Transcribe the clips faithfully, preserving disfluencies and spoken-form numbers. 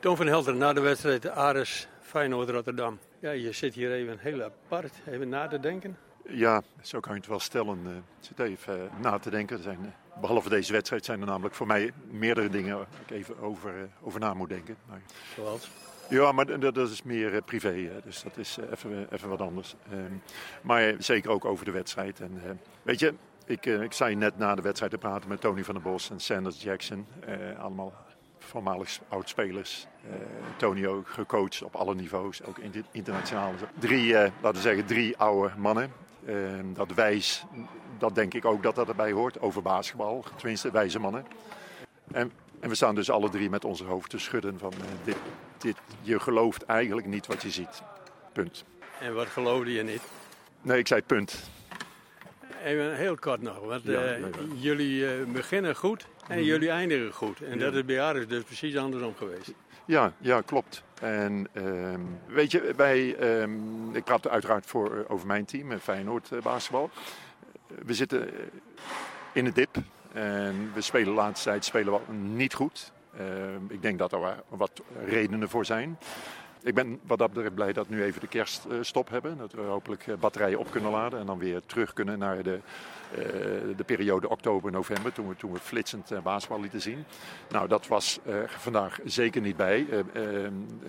Toon van Helder, na de wedstrijd Aris Feyenoord-Rotterdam. Ja, je zit hier even heel apart, even na te denken. Ja, zo kan je het wel stellen. Ik zit even uh, na te denken. Er zijn, uh, behalve deze wedstrijd zijn er namelijk voor mij meerdere dingen waar ik even over, uh, over na moet denken. Maar, Zoals? Ja, maar dat, dat is meer uh, privé, uh, dus dat is uh, even, even wat anders. Uh, maar uh, zeker ook over de wedstrijd. En, uh, weet je, ik, uh, ik zei net na de wedstrijd te praten met Tony van der Bos en Sanders Jackson. Uh, allemaal voormalig oudspelers. Uh, Tony ook gecoacht op alle niveaus, ook internationaal. Drie, uh, laten we zeggen, drie oude mannen. Uh, dat wijs, dat denk ik ook dat dat erbij hoort, over basketbal, tenminste wijze mannen. En, en we staan dus alle drie met onze hoofd te schudden van uh, dit, dit, je gelooft eigenlijk niet wat je ziet. Punt. En wat geloofde je niet? Nee, ik zei punt. Even heel kort nog, want ja, uh, ja, ja. jullie uh, beginnen goed en mm. jullie eindigen goed. En ja. dat is bij Aris dus precies andersom geweest. Ja, ja, klopt. En um, weet je, wij, um, ik praat uiteraard voor, uh, over mijn team, Feyenoord uh, basketbal. Uh, we zitten uh, in de dip en we spelen de laatste tijd spelen we niet goed. Uh, ik denk dat er wat redenen voor zijn. Ik ben wat dat betreft blij dat we nu even de kerststop hebben. Dat we hopelijk batterijen op kunnen laden en dan weer terug kunnen naar de, uh, de periode oktober-november. Toen we, toen we flitsend uh, basketbal lieten zien. Nou, dat was uh, vandaag zeker niet bij. Uh, uh, uh,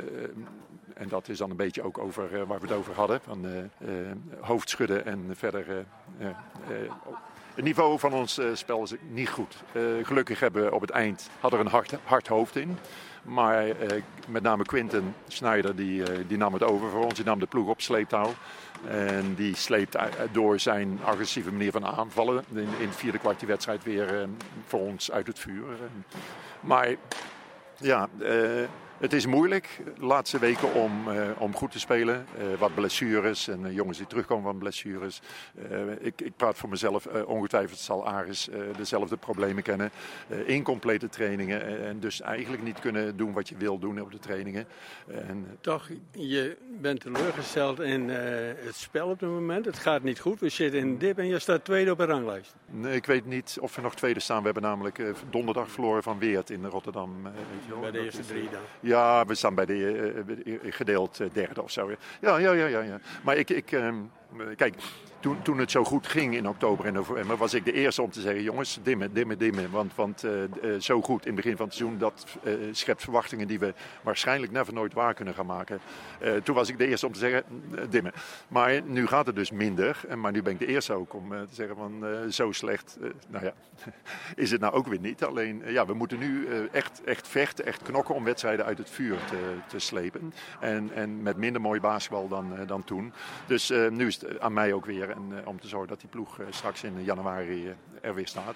en dat is dan een beetje ook over uh, waar we het over hadden. Van uh, uh, hoofdschudden en verder... Uh, uh, uh, Het niveau van ons uh, spel is niet goed. Uh, gelukkig hebben we op het eind hadden er een hard, hard hoofd in. Maar uh, met name Quinten Snyder die, uh, die nam het over voor ons. Die nam de ploeg op sleeptouw. En die sleept uh, door zijn agressieve manier van aanvallen in, in het vierde kwart die wedstrijd weer uh, voor ons uit het vuur. Uh, maar ja... Uh, Het is moeilijk de laatste weken om, uh, om goed te spelen. Uh, wat blessures en uh, jongens die terugkomen van blessures. Uh, ik, ik praat voor mezelf. Uh, ongetwijfeld zal Aris uh, dezelfde problemen kennen. Uh, incomplete trainingen. Uh, en dus eigenlijk niet kunnen doen wat je wil doen op de trainingen. Uh, en, Toch, je bent teleurgesteld in uh, het spel op het moment. Het gaat niet goed. We zitten in de dip en je staat tweede op een ranglijst. Nee, ik weet niet of we nog tweede staan. We hebben namelijk uh, donderdag verloren van Weert in Rotterdam. Uh, weet je wel. Bij de eerste is, drie dan. Ja, we staan bij de uh, gedeeld uh, derde of zo. Ja, ja, ja, ja. ja. Maar ik, ik um, kijk, toen, toen het zo goed ging in oktober en november, was ik de eerste om te zeggen, jongens, dimmen, dimmen, dimmen. Want, want uh, uh, zo goed in het begin van het seizoen, dat uh, schept verwachtingen die we waarschijnlijk never nooit waar kunnen gaan maken. Uh, toen was ik de eerste om te zeggen, uh, dimmen. Maar nu gaat het dus minder. En, maar nu ben ik de eerste ook om uh, te zeggen, van uh, zo slecht, uh, nou ja, is het nou ook weer niet. Alleen, uh, ja, we moeten nu uh, echt, echt vechten, echt knokken om wedstrijden uit het vuur te, te slepen. En, en met minder mooi basketbal dan, uh, dan toen. Dus uh, nu is het aan mij ook weer en, uh, om te zorgen dat die ploeg uh, straks in januari uh, er weer staat.